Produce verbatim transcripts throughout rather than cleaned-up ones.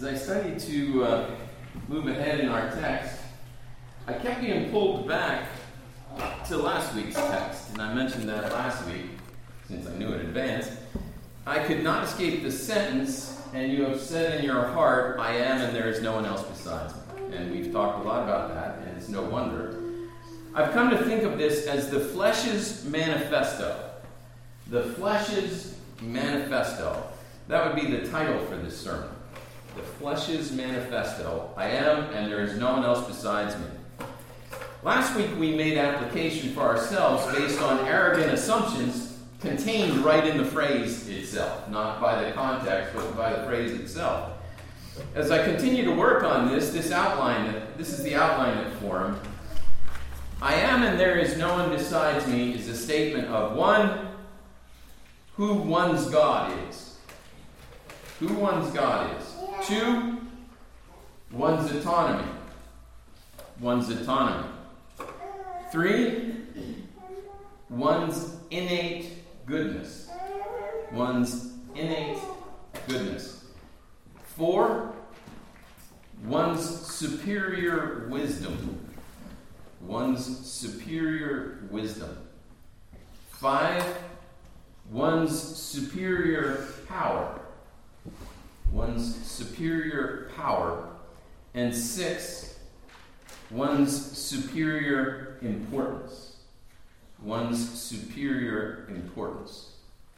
As I studied to uh, move ahead in our text, I kept being pulled back to last week's text, and I mentioned that last week, since I knew in advance. I could not escape the sentence, and you have said in your heart, I am, and there is no one else besides me. And we've talked a lot about that, and it's no wonder. I've come to think of this as the flesh's manifesto. The flesh's manifesto. That would be the title for this sermon. The flesh's manifesto. I am, and there is no one else besides me. Last week we made application for ourselves based on arrogant assumptions contained right in the phrase itself. Not by the context, but by the phrase itself. As I continue to work on this, this outline, this is the outline that formed. I am and there is no one besides me is a statement of one, who one's God is. Who one's God is. Two, one's autonomy. One's autonomy. Three, one's innate goodness. One's innate goodness. Four, one's superior wisdom. One's superior wisdom. Five, one's superior power. One's superior power. And six, one's superior importance. One's superior importance.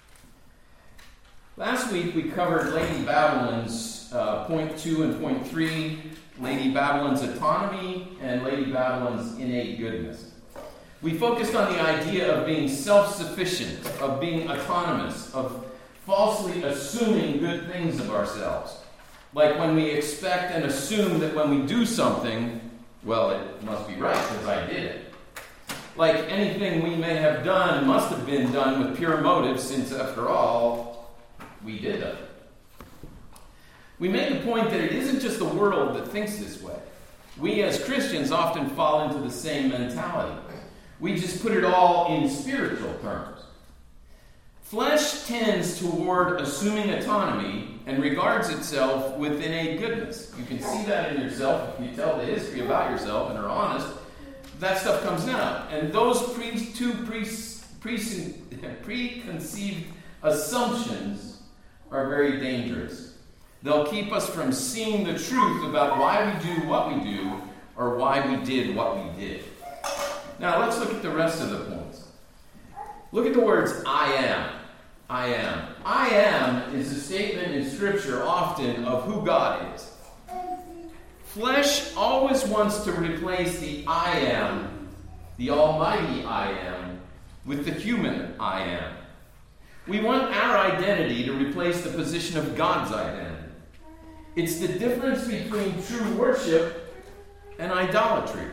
Last week we covered Lady Babylon's uh, point two and point three, Lady Babylon's autonomy and Lady Babylon's innate goodness. We focused on the idea of being self-sufficient, of being autonomous, of falsely assuming good things of ourselves. Like when we expect and assume that when we do something, well, it must be right because I did it. Like anything we may have done must have been done with pure motive, since after all, we did it. We made the point that it isn't just the world that thinks this way. We as Christians often fall into the same mentality. We just put it all in spiritual terms. Flesh tends toward assuming autonomy and regards itself with innate goodness. You can see that in yourself if you tell the history about yourself and are honest. That stuff comes out. And those pre- two pre- pre- preconceived assumptions are very dangerous. They'll keep us from seeing the truth about why we do what we do or why we did what we did. Now let's look at the rest of the points. Look at the words I am. I am. I am is a statement in Scripture often of who God is. Flesh always wants to replace the I am, the almighty I am, with the human I am. We want our identity to replace the position of God's identity. It's the difference between true worship and idolatry.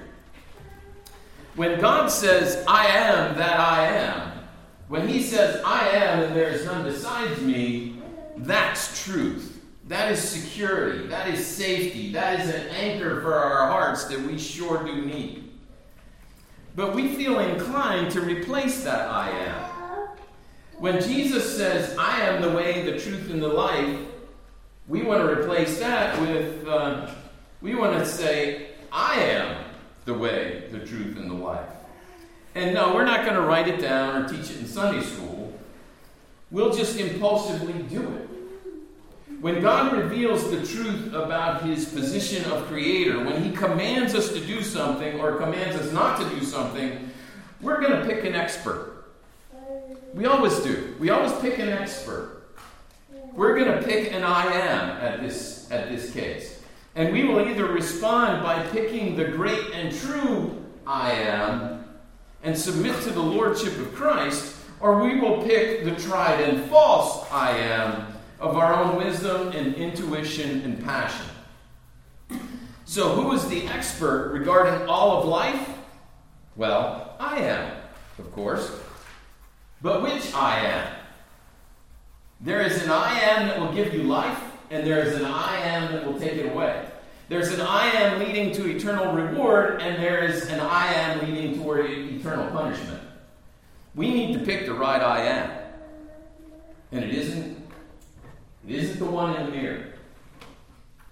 When God says, I am that I am, when he says, I am and there is none besides me, that's truth. That is security. That is safety. That is an anchor for our hearts that we sure do need. But we feel inclined to replace that I am. When Jesus says, I am the way, the truth, and the life, we want to replace that with, uh, we want to say, I am the way, the truth, and the life. And no, we're not going to write it down or teach it in Sunday school. We'll just impulsively do it. When God reveals the truth about his position of creator, when he commands us to do something or commands us not to do something, we're going to pick an expert. We always do. We always pick an expert. We're going to pick an I am at this, at this case. And we will either respond by picking the great and true I am and submit to the lordship of Christ, or we will pick the tried and false I am of our own wisdom and intuition and passion. So who is the expert regarding all of life? Well, I am, of course. But which I am? There is an I am that will give you life, and there is an I am that will take it away. There's an I am leading to eternal reward, and there is an I am leading toward eternal punishment. We need to pick the right I am. And it isn't, it isn't the one in the mirror.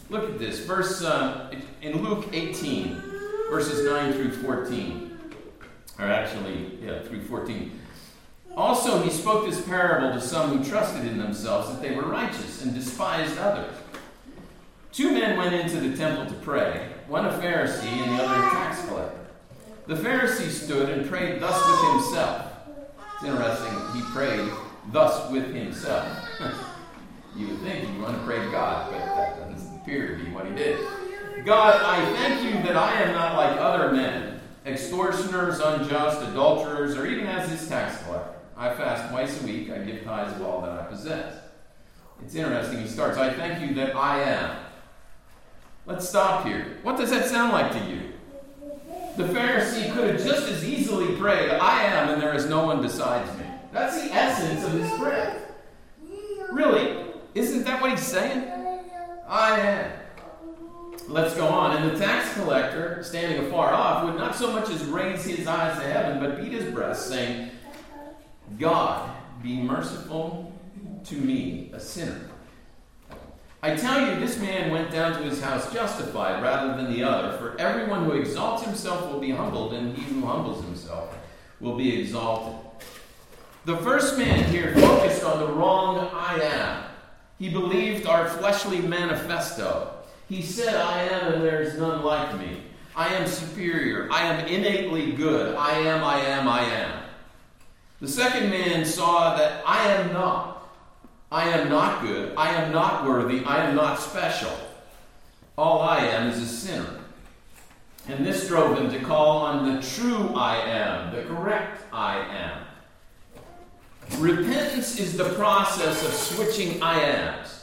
Look at this. Verse uh, in Luke eighteen, verses nine through fourteen. Or actually, yeah, through fourteen. Also, he spoke this parable to some who trusted in themselves that they were righteous and despised others. Two men went into the temple to pray, one a Pharisee and the other a tax collector. The Pharisee stood and prayed thus with himself. It's interesting, he prayed thus with himself. You would think he'd want to pray to God, but that doesn't appear to be what he did. God, I thank you that I am not like other men, extortioners, unjust, adulterers, or even as this tax collector. I fast twice a week, I give tithes of all that I possess. It's interesting, he starts, I thank you that I am. Let's stop here. What does that sound like to you? The Pharisee could have just as easily prayed, I am, and there is no one besides me. That's the essence of his prayer. Really, isn't that what he's saying? I am. Let's go on. And the tax collector, standing afar off, would not so much as raise his eyes to heaven, but beat his breast, saying, God, be merciful to me, a sinner. I tell you, this man went down to his house justified rather than the other. For everyone who exalts himself will be humbled, and he who humbles himself will be exalted. The first man here focused on the wrong I am. He believed our fleshly manifesto. He said, I am, and there is none like me. I am superior. I am innately good. I am, I am, I am. The second man saw that I am not. I am not good. I am not worthy. I am not special. All I am is a sinner. And this drove him to call on the true I am, the correct I am. Repentance is the process of switching I ams.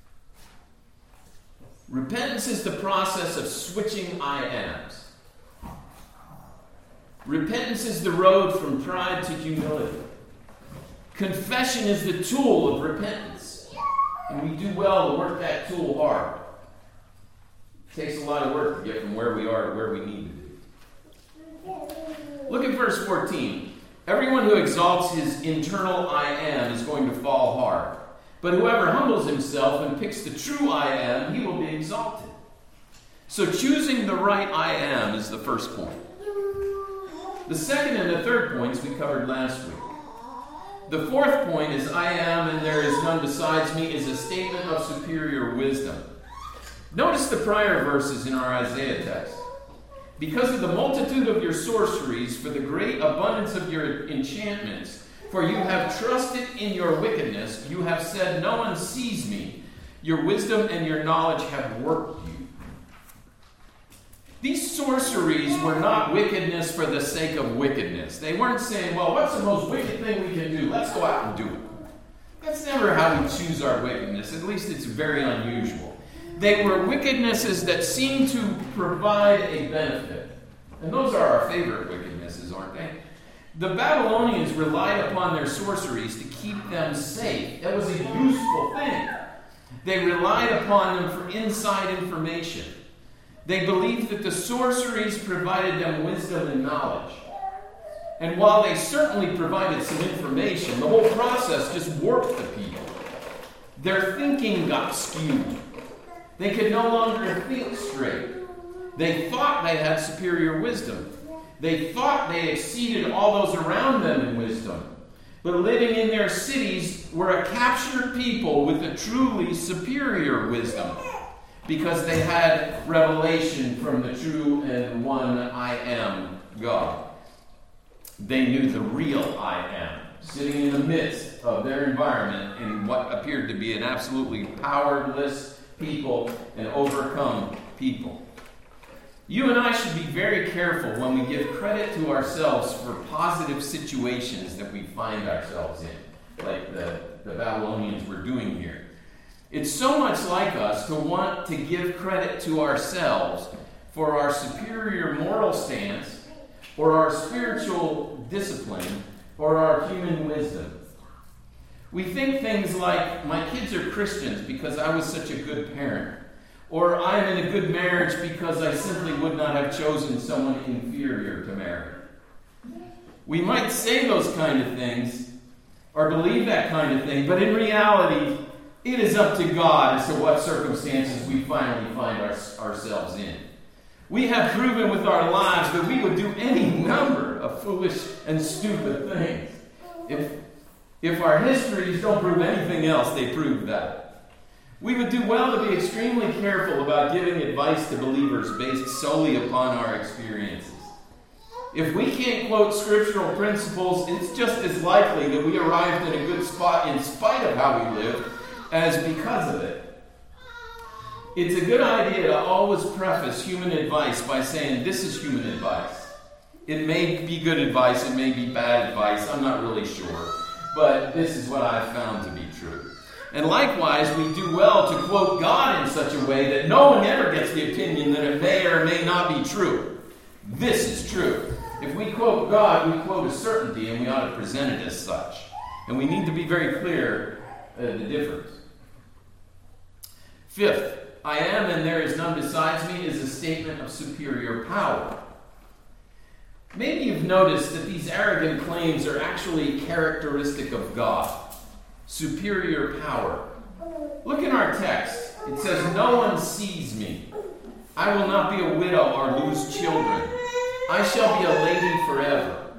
Repentance is the process of switching I ams. Repentance is the road from pride to humility. Confession is the tool of repentance. And we do well to work that tool hard. It takes a lot of work to get from where we are to where we need to be. Look at verse fourteen. Everyone who exalts his internal I am is going to fall hard. But whoever humbles himself and picks the true I am, he will be exalted. So choosing the right I am is the first point. The second and the third points we covered last week. The fourth point is I am and there is none besides me is a statement of superior wisdom. Notice the prior verses in our Isaiah text. Because of the multitude of your sorceries, for the great abundance of your enchantments, for you have trusted in your wickedness, you have said, no one sees me. Your wisdom and your knowledge have worked you. These sorceries were not wickedness for the sake of wickedness. They weren't saying, well, what's the most wicked thing we can do? Let's go out and do it. That's never how we choose our wickedness. At least it's very unusual. They were wickednesses that seemed to provide a benefit. And those are our favorite wickednesses, aren't they? The Babylonians relied upon their sorceries to keep them safe. That was a useful thing. They relied upon them for inside information. They believed that the sorceries provided them wisdom and knowledge. And while they certainly provided some information, the whole process just warped the people. Their thinking got skewed. They could no longer think straight. They thought they had superior wisdom. They thought they exceeded all those around them in wisdom. But living in their cities were a captured people with a truly superior wisdom, because they had revelation from the true and one I am God. They knew the real I am, sitting in the midst of their environment in what appeared to be an absolutely powerless people and overcome people. You and I should be very careful when we give credit to ourselves for positive situations that we find ourselves in, like the, the Babylonians were doing here. It's so much like us to want to give credit to ourselves for our superior moral stance, or our spiritual discipline, or our human wisdom. We think things like, my kids are Christians because I was such a good parent. Or I am in a good marriage because I simply would not have chosen someone inferior to marry. We might say those kind of things, or believe that kind of thing, but in reality, It is up to God as to what circumstances we finally find our, ourselves in. We have proven with our lives that we would do any number of foolish and stupid things. If, if our histories don't prove anything else, they prove that. We would do well to be extremely careful about giving advice to believers based solely upon our experiences. If we can't quote scriptural principles, it's just as likely that we arrived at a good spot in spite of how we lived as because of it. It's a good idea to always preface human advice by saying, this is human advice. It may be good advice, it may be bad advice, I'm not really sure. But this is what I've found to be true. And likewise, we do well to quote God in such a way that no one ever gets the opinion that it may or may not be true. This is true. If we quote God, we quote a certainty, and we ought to present it as such. And we need to be very clear uh, the difference. Fifth, I am and there is none besides me is a statement of superior power. Maybe you've noticed that these arrogant claims are actually characteristic of God. Superior power. Look in our text. It says, no one sees me. I will not be a widow or lose children. I shall be a lady forever.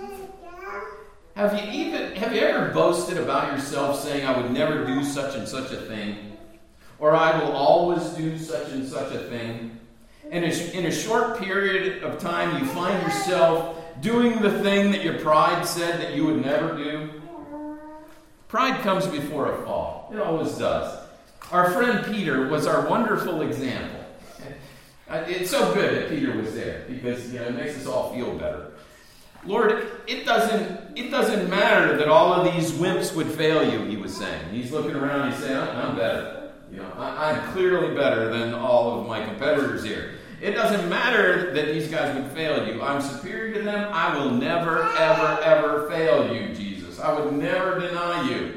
Have you even have you ever boasted about yourself saying, I would never do such and such a thing? Or I will always do such and such a thing? And in a short period of time, you find yourself doing the thing that your pride said that you would never do. Pride comes before a fall. It always does. Our friend Peter was our wonderful example. It's so good that Peter was there because, you know, it makes us all feel better. Lord, it doesn't it doesn't matter that all of these wimps would fail you, he was saying. He's looking around and he's saying, I'm better. You know, I'm clearly better than all of my competitors here. It doesn't matter that these guys would fail you. I'm superior to them. I will never, ever, ever fail you, Jesus. I would never deny you.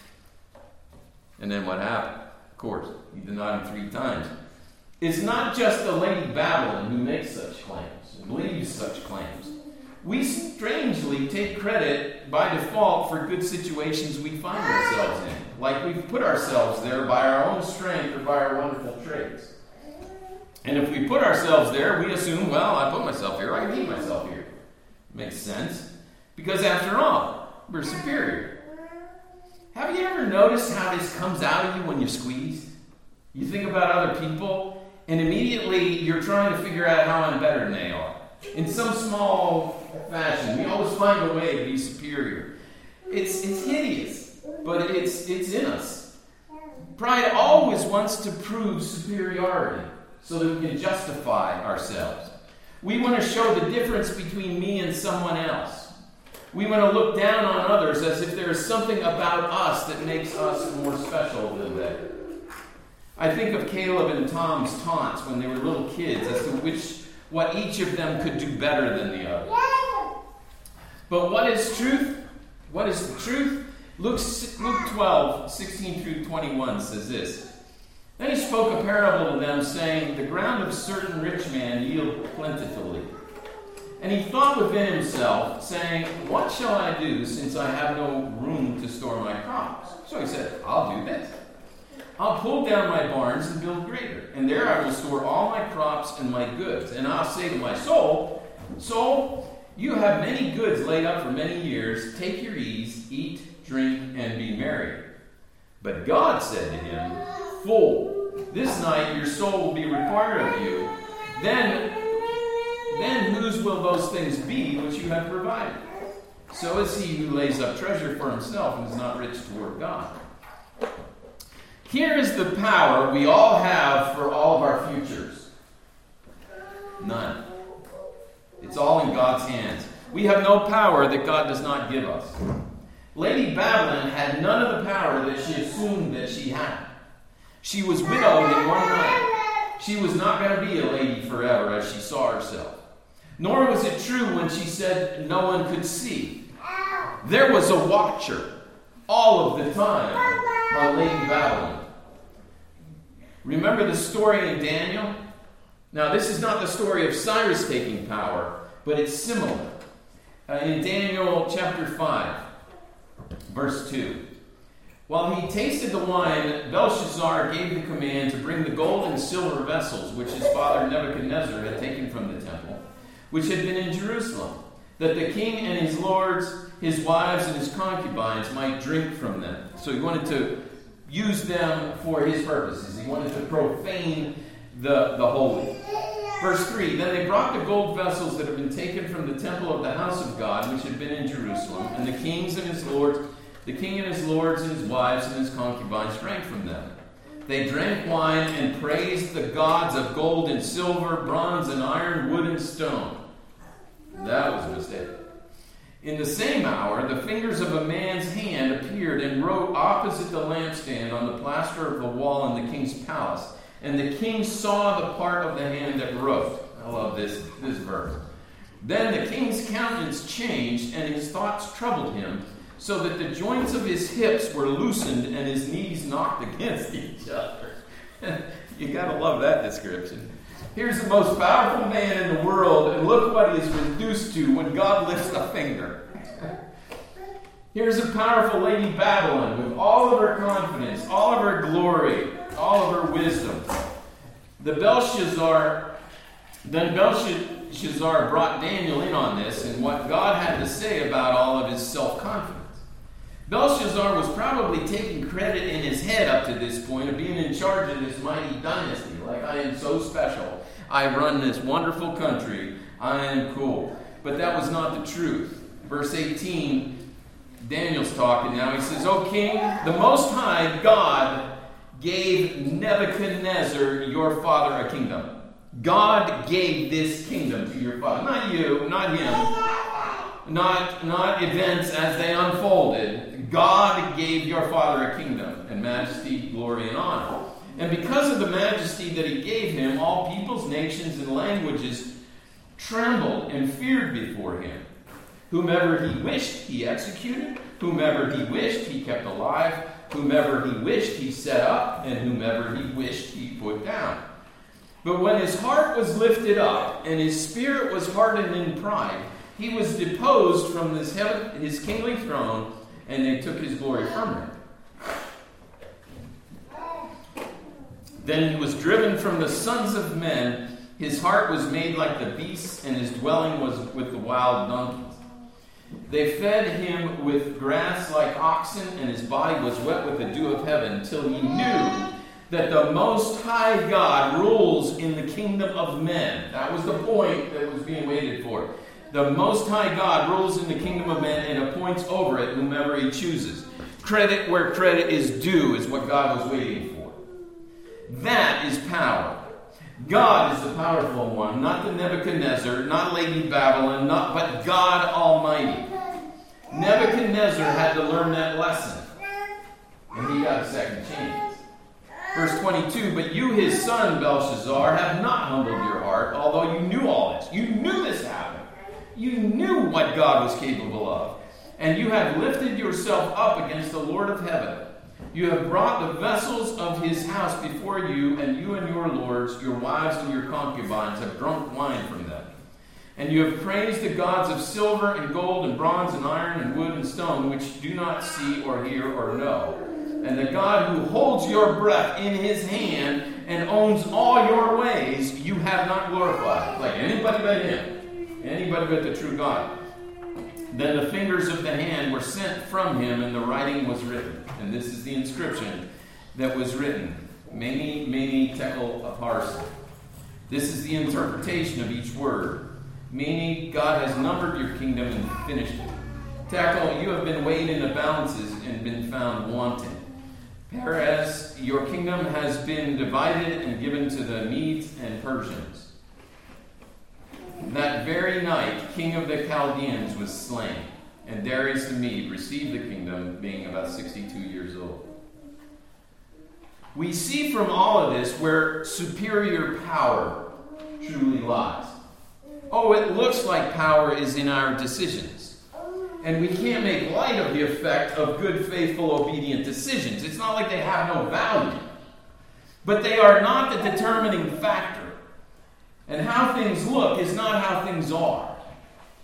And then what happened? Of course, he denied him three times. It's not just the Lady Babylon who makes such claims and believes such claims. We strangely take credit by default for good situations we find ourselves in. Like we've put ourselves there by our own strength or by our wonderful traits. And if we put ourselves there, we assume, well, I put myself here, I need myself here. Makes sense. Because after all, we're superior. Have you ever noticed how this comes out of you when you squeeze? You think about other people, and immediately you're trying to figure out how I'm better than they are. In some small fashion, we always find a way to be superior. It's it's hideous, but it's it's in us. Pride always wants to prove superiority so that we can justify ourselves. We want to show the difference between me and someone else. We want to look down on others as if there is something about us that makes us more special than they. I think of Caleb and Tom's taunts when they were little kids as to which what each of them could do better than the other. But what is truth? What is the truth? Luke, Luke twelve, sixteen through twenty-one says this. Then he spoke a parable to them, saying, the ground of a certain rich man yielded plentifully. And he thought within himself, saying, what shall I do, since I have no room to store my crops? So he said, I'll do this. I'll pull down my barns and build greater, and there I will store all my crops and my goods. And I'll say to my soul, soul, you have many goods laid up for many years. Take your ease, eat, drink, and be merry. But God said to him, fool, this night your soul will be required of you. Then, then whose will those things be which you have provided? So is he who lays up treasure for himself and is not rich toward God. Here is the power we all have for all of our futures. None. It's all in God's hands. We have no power that God does not give us. Lady Babylon had none of the power that she assumed that she had. She was widowed in one night. She was not going to be a lady forever as she saw herself. Nor was it true when she said no one could see. There was a watcher all of the time on Lady Babylon. Remember the story in Daniel? Now, this is not the story of Cyrus taking power, but it's similar. Uh, in Daniel chapter five, verse two, While he tasted the wine, Belshazzar gave the command to bring the gold and silver vessels which his father Nebuchadnezzar had taken from the temple, which had been in Jerusalem, that the king and his lords, his wives, and his concubines might drink from them. So he wanted to use them for his purposes. He wanted to profane the, the holy. Verse three, then they brought the gold vessels that had been taken from the temple of the house of God, which had been in Jerusalem, and the kings and his lords, the king and his lords and his wives and his concubines drank from them. They drank wine and praised the gods of gold and silver, bronze and iron, wood and stone. That was a mistake. In the same hour, the fingers of a man's hand appeared and wrote opposite the lampstand on the plaster of the wall in the king's palace. And the king saw the part of the hand that wrote. I love this, this verse. Then the king's countenance changed, and his thoughts troubled him, so that the joints of his hips were loosened and his knees knocked against each other. You gotta love that description. Here's the most powerful man in the world, and look what he is reduced to when God lifts a finger. Here's a powerful Lady Babylon with all of her confidence, all of her glory, all of her wisdom. The Belshazzar, then Belshazzar brought Daniel in on this and what God had to say about all of his self-confidence. Belshazzar was probably taking credit in his head up to this point of being in charge of this mighty dynasty. Like, I am so special. I run this wonderful country. I am cool. But that was not the truth. Verse eighteen, Daniel's talking now. He says, O king, the Most High God gave Nebuchadnezzar, your father, a kingdom. God gave this kingdom to your father. Not you, not him. Not, not events as they unfolded. God gave your father a kingdom and majesty, glory, and honor. And because of the majesty that he gave him, all peoples, nations, and languages trembled and feared before him. Whomever he wished, he executed. Whomever he wished, he kept alive. Whomever he wished, he set up. And whomever he wished, he put down. But when his heart was lifted up and his spirit was hardened in pride, he was deposed from his, heaven, his kingly throne, and they took his glory from him. Then he was driven from the sons of men. His heart was made like the beasts, and his dwelling was with the wild donkeys. They fed him with grass like oxen, and his body was wet with the dew of heaven, till he knew that the Most High God rules in the kingdom of men. That was the point that was being waited for. The Most High God rules in the kingdom of men and appoints over it whomever he chooses. Credit where credit is due is what God was waiting for. That is power. God is the powerful one, not the Nebuchadnezzar, not Lady Babylon, not but God Almighty. Nebuchadnezzar had to learn that lesson, and he got a second chance. Verse twenty-two, but you, his son, Belshazzar, have not humbled your heart, although you knew all this. You knew this happened. You knew what God was capable of. And you have lifted yourself up against the Lord of heaven. You have brought the vessels of his house before you, and you and your lords, your wives and your concubines, have drunk wine from them. And you have praised the gods of silver and gold and bronze and iron and wood and stone, which do not see or hear or know. And the God who holds your breath in his hand and owns all your ways, you have not glorified. Like anybody but him. Anybody but the true God. Then the fingers of the hand were sent from him, and the writing was written. And this is the inscription that was written. Mene, mene, tekel, upharsin. This is the interpretation of each word. Meaning, God has numbered your kingdom and finished it. Tekel, you have been weighed in the balances and been found wanting. Peres, your kingdom has been divided and given to the Medes and Persians. That very night, king of the Chaldeans was slain, and Darius the Mede received the kingdom, being about sixty-two years old. We see from all of this where superior power truly lies. Oh, it looks like power is in our decisions. And we can't make light of the effect of good, faithful, obedient decisions. It's not like they have no value. But they are not the determining factor. And how things look is not how things are.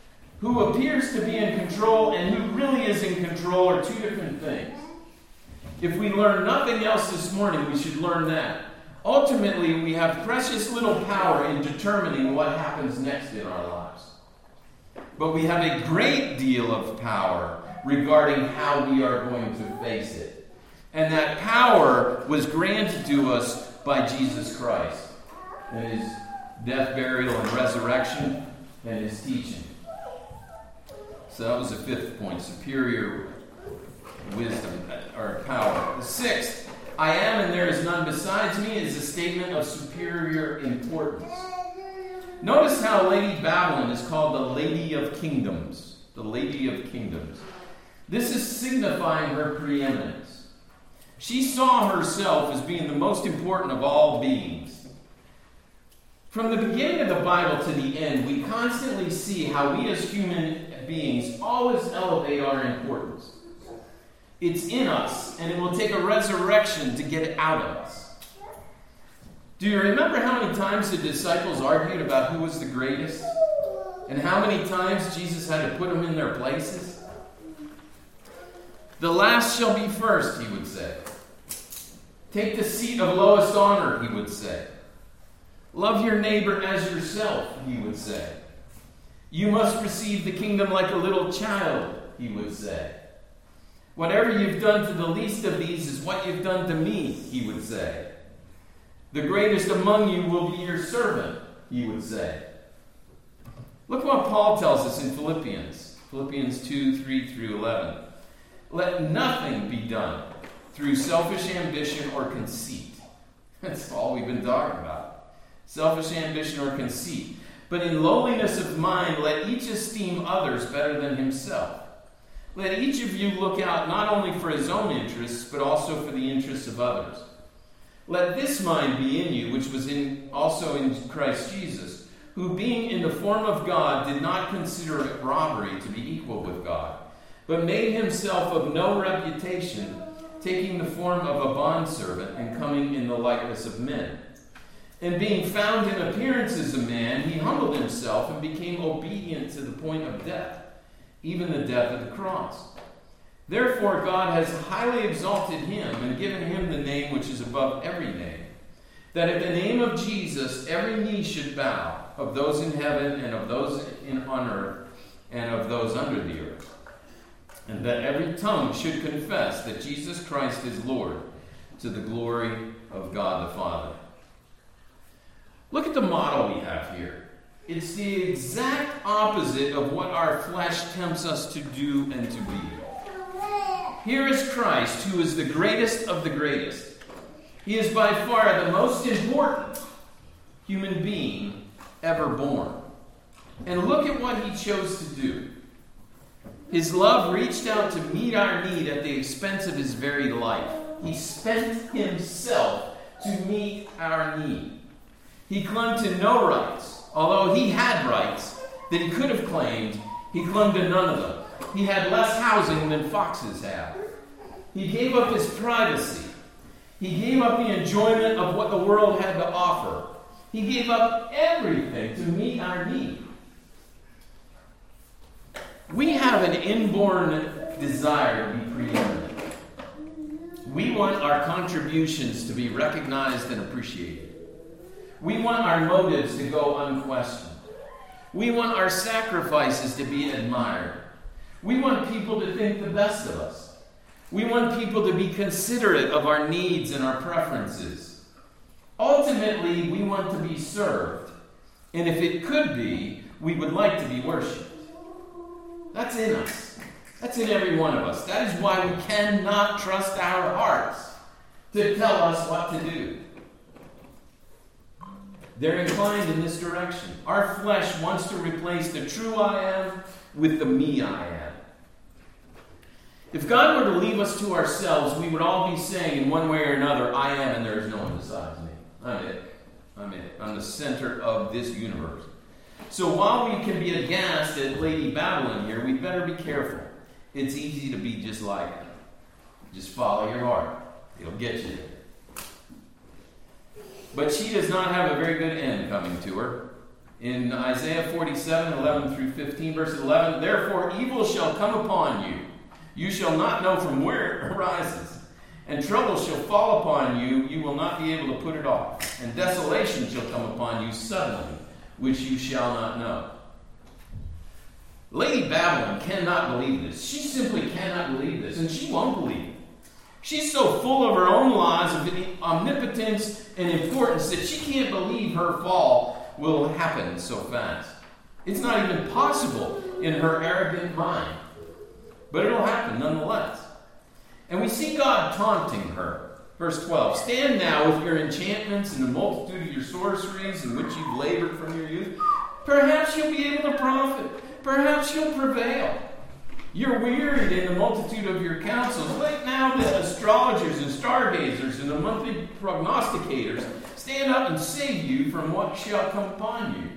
Who appears to be in control and who really is in control are two different things. If we learn nothing else this morning, we should learn that. Ultimately, we have precious little power in determining what happens next in our lives. But we have a great deal of power regarding how we are going to face it. And that power was granted to us by Jesus Christ and his death, burial, and resurrection, and his teaching. So that was the fifth point, superior wisdom or power. The sixth, I am and there is none besides me, is a statement of superior importance. Notice how Lady Babylon is called the Lady of Kingdoms. The Lady of Kingdoms. This is signifying her preeminence. She saw herself as being the most important of all beings. From the beginning of the Bible to the end, we constantly see how we as human beings always elevate our importance. It's in us, and it will take a resurrection to get it out of us. Do you remember how many times the disciples argued about who was the greatest? And how many times Jesus had to put them in their places? The last shall be first, he would say. Take the seat of lowest honor, he would say. Love your neighbor as yourself, he would say. You must receive the kingdom like a little child, he would say. Whatever you've done to the least of these is what you've done to me, he would say. The greatest among you will be your servant, he would say. Look what Paul tells us in Philippians. Philippians two, three through eleven. Let nothing be done through selfish ambition or conceit. That's all we've been talking about. Selfish ambition or conceit. But in lowliness of mind, let each esteem others better than himself. Let each of you look out not only for his own interests, but also for the interests of others. Let this mind be in you, which was in also in Christ Jesus, who being in the form of God did not consider it robbery to be equal with God, but made himself of no reputation, taking the form of a bondservant and coming in the likeness of men. And being found in appearance as a man, he humbled himself and became obedient to the point of death, even the death of the cross. Therefore God has highly exalted him and given him the name which is above every name, that at the name of Jesus every knee should bow, of those in heaven and of those in on earth and of those under the earth, and that every tongue should confess that Jesus Christ is Lord, to the glory of God the Father. Look at the model we have here. It's the exact opposite of what our flesh tempts us to do and to be. Here is Christ, who is the greatest of the greatest. He is by far the most important human being ever born. And look at what he chose to do. His love reached out to meet our need at the expense of his very life. He spent himself to meet our need. He clung to no rights. Although he had rights that he could have claimed, he clung to none of them. He had less housing than foxes have. He gave up his privacy. He gave up the enjoyment of what the world had to offer. He gave up everything to meet our need. We have an inborn desire to be preeminent. We want our contributions to be recognized and appreciated. We want our motives to go unquestioned. We want our sacrifices to be admired. We want people to think the best of us. We want people to be considerate of our needs and our preferences. Ultimately, we want to be served. And if it could be, we would like to be worshipped. That's in us. That's in every one of us. That is why we cannot trust our hearts to tell us what to do. They're inclined in this direction. Our flesh wants to replace the true I am with the me I am. If God were to leave us to ourselves, we would all be saying in one way or another, I am and there is no one besides me. I'm it. I'm it. I'm the center of this universe. So while we can be aghast at Lady Babylon here, we better be careful. It's easy to be just like her. Just follow your heart. It'll get you there. But she does not have a very good end coming to her. In Isaiah forty-seven, eleven through fifteen, verse eleven, therefore evil shall come upon you. You shall not know from where it arises, And trouble shall fall upon you, you will not be able to put it off. And desolation shall come upon you suddenly, which you shall not know. Lady Babylon cannot believe this. She simply cannot believe this, and she won't believe it. She's so full of her own lies of omnipotence and importance that she can't believe her fall will happen so fast. It's not even possible in her arrogant mind. But it'll happen nonetheless. And we see God taunting her. Verse twelve, stand now with your enchantments and the multitude of your sorceries in which you've labored from your youth. Perhaps you'll be able to profit. Perhaps you'll prevail. You're wearied in the multitude of your counsels. Let now the astrologers and stargazers and the monthly prognosticators stand up and save you from what shall come upon you.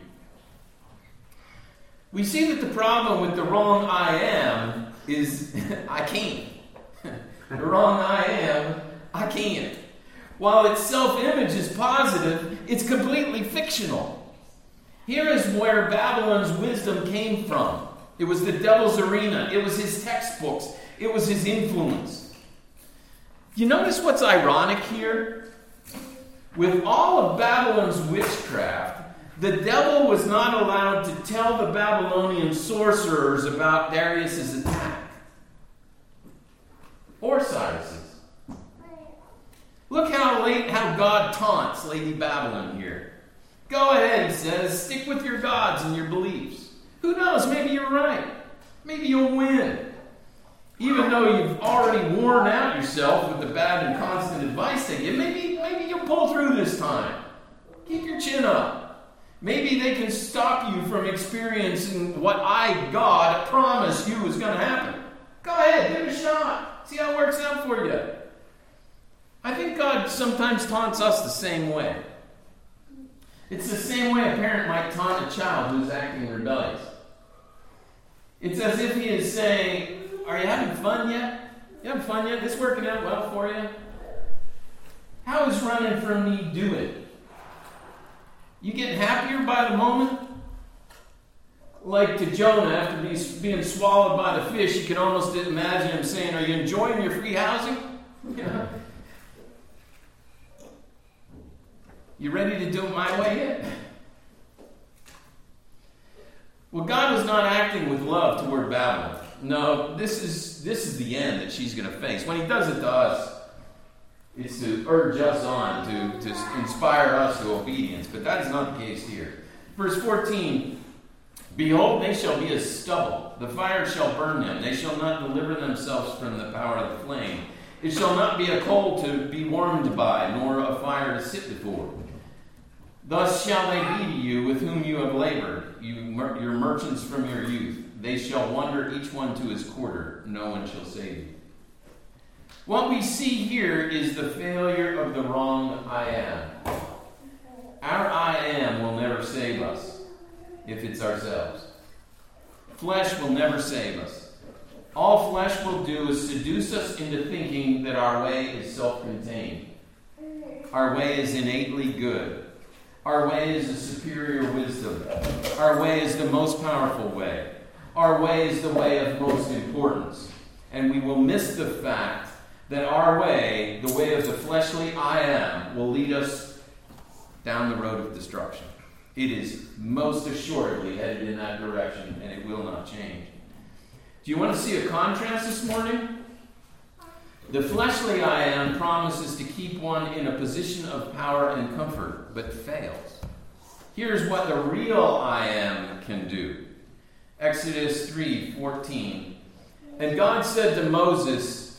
We see that the problem with the wrong I am is I can't. The wrong I am, I can't. While its self-image is positive, it's completely fictional. Here is where Babylon's wisdom came from. It was the devil's arena. It was his textbooks. It was his influence. You notice what's ironic here? With all of Babylon's witchcraft, the devil was not allowed to tell the Babylonian sorcerers about Darius's attack. Or Cyrus's. Look how late how God taunts Lady Babylon here. Go ahead, he says, stick with your gods and your beliefs. Who knows, maybe you're right. Maybe you'll win. Even though you've already worn out yourself with the bad and constant advice they give, maybe, maybe you'll pull through this time. Keep your chin up. Maybe they can stop you from experiencing what I, God, promise you is going to happen. Go ahead, give it a shot. See how it works out for you. I think God sometimes taunts us the same way. It's the same way a parent might taunt a child who is acting rebellious. It's as if he is saying, are you having fun yet? You having fun yet? This working out well for you? How is running from me doing? You getting happier by the moment? Like to Jonah, after being swallowed by the fish, you can almost imagine him saying, are you enjoying your free housing? You know? You ready to do it my way yet? Well, God was not acting with love toward Babylon. No, this is this is the end that she's going to face. When he does it to us, it's to urge us on, to, to inspire us to obedience. But that is not the case here. Verse fourteen, behold, they shall be as stubble. The fire shall burn them. They shall not deliver themselves from the power of the flame. It shall not be a coal to be warmed by, nor a fire to sit before. Thus shall they be to you with whom you have labored, you mer- your merchants from your youth. They shall wander each one to his quarter. No one shall save you. What we see here is the failure of the wrong I am. Our I am will never save us if it's ourselves. Flesh will never save us. All flesh will do is seduce us into thinking that our way is self-contained. Our way is innately good. Our way is a superior wisdom. Our way is the most powerful way. Our way is the way of most importance. And we will miss the fact that our way, the way of the fleshly I am, will lead us down the road of destruction. It is most assuredly headed in that direction, and it will not change. Do you want to see a contrast this morning? The fleshly I am promises to keep one in a position of power and comfort, but fails. Here's what the real I am can do. Exodus three fourteen. And God said to Moses,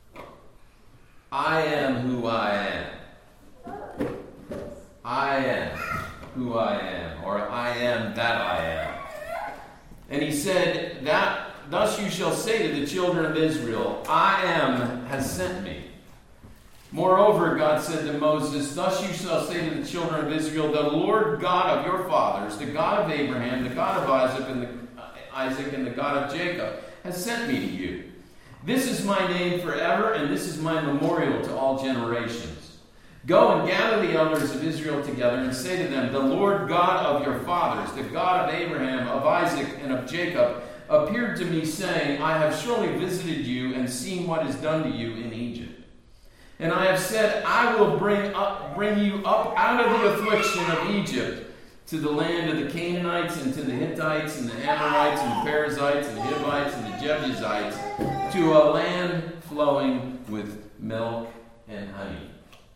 I am who I am. I am who I am, or I am that I am. And he said, that thus you shall say to the children of Israel, I am has sent me. Moreover, God said to Moses, thus you shall say to the children of Israel, the Lord God of your fathers, the God of Abraham, the God of Isaac, and the, Isaac, and the God of Jacob, has sent me to you. This is my name forever, and this is my memorial to all generations. Go and gather the elders of Israel together and say to them, the Lord God of your fathers, the God of Abraham, of Isaac, and of Jacob, appeared to me, saying, I have surely visited you and seen what is done to you in Egypt. And I have said, I will bring up, bring you up out of the affliction of Egypt to the land of the Canaanites and to the Hittites and the Amorites and the Perizzites and the Hivites and the Jebusites, to a land flowing with milk and honey.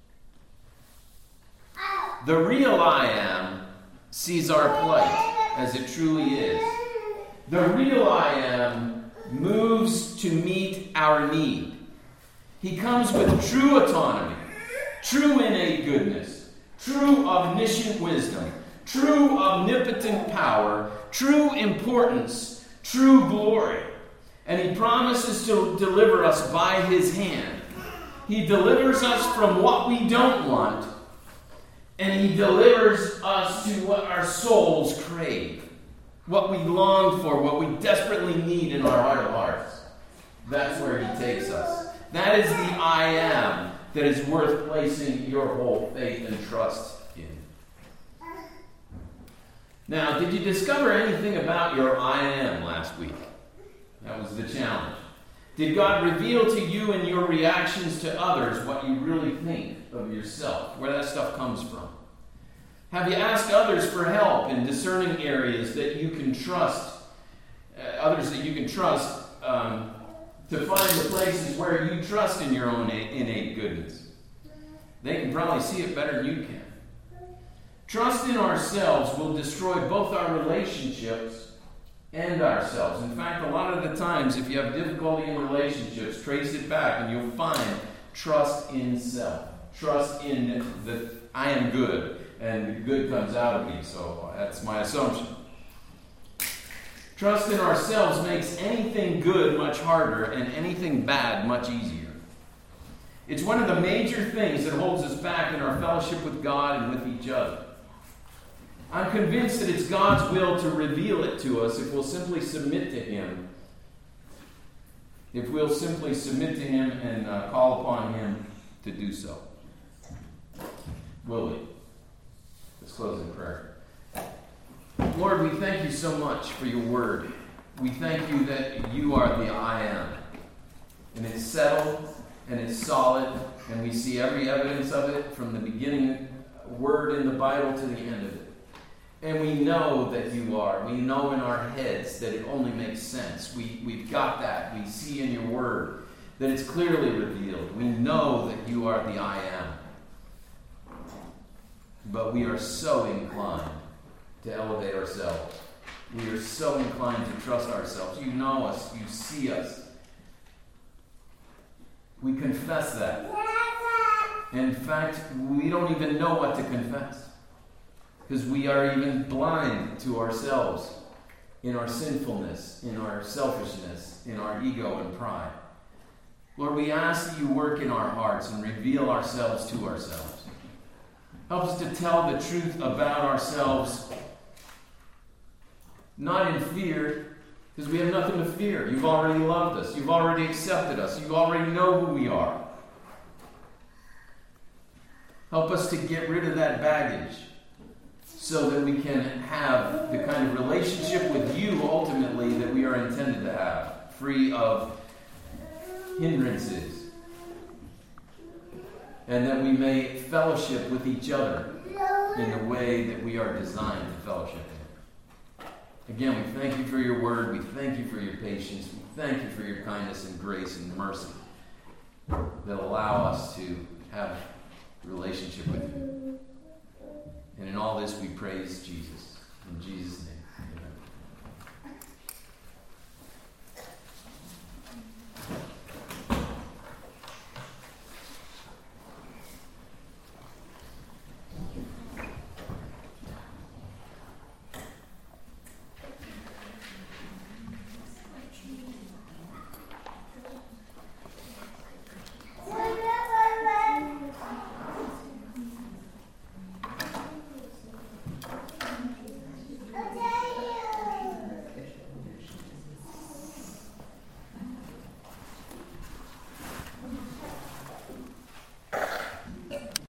The real I Am sees our plight as it truly is. The real I Am moves to meet our need. He comes with true autonomy, true innate goodness, true omniscient wisdom, true omnipotent power, true importance, true glory. And he promises to deliver us by his hand. He delivers us from what we don't want, and he delivers us to what our souls crave, what we long for, what we desperately need in our heart of hearts. That's where he takes us. That is the I Am that is worth placing your whole faith and trust in. Now, did you discover anything about your I Am last week? That was the challenge. Did God reveal to you in your reactions to others what you really think of yourself, where that stuff comes from? Have you asked others for help in discerning areas that you can trust, uh, others that you can trust, um, to find the places where you trust in your own innate goodness? They can probably see it better than you can. Trust in ourselves will destroy both our relationships and ourselves. In fact, a lot of the times, if you have difficulty in relationships, trace it back and you'll find trust in self. Trust in that I am good and good comes out of me. So that's my assumption. Trust in ourselves makes anything good much harder and anything bad much easier. It's one of the major things that holds us back in our fellowship with God and with each other. I'm convinced that it's God's will to reveal it to us if we'll simply submit to Him. If we'll simply submit to Him and uh, call upon Him to do so. Will we? Let's close in prayer. Lord, we thank you so much for your word. We thank you that you are the I Am. And it's settled and it's solid, and we see every evidence of it from the beginning word in the Bible to the end of it. And we know that you are. We know in our heads that it only makes sense. We, we've got that. We see in your word that it's clearly revealed. We know that you are the I Am. But we are so inclined to elevate ourselves. We are so inclined to trust ourselves. You know us. You see us. We confess that. In fact, we don't even know what to confess. Because we are even blind to ourselves in our sinfulness, in our selfishness, in our ego and pride. Lord, we ask that you work in our hearts and reveal ourselves to ourselves. Help us to tell the truth about ourselves, not in fear, because we have nothing to fear. You've already loved us. You've already accepted us. You already know who we are. Help us to get rid of that baggage so that we can have the kind of relationship with you, ultimately, that we are intended to have, free of hindrances. And that we may fellowship with each other in the way that we are designed to fellowship in. Again, we thank you for your word. We thank you for your patience. We thank you for your kindness and grace and mercy that allow us to have a relationship with you. And in all this we praise Jesus. In Jesus' name.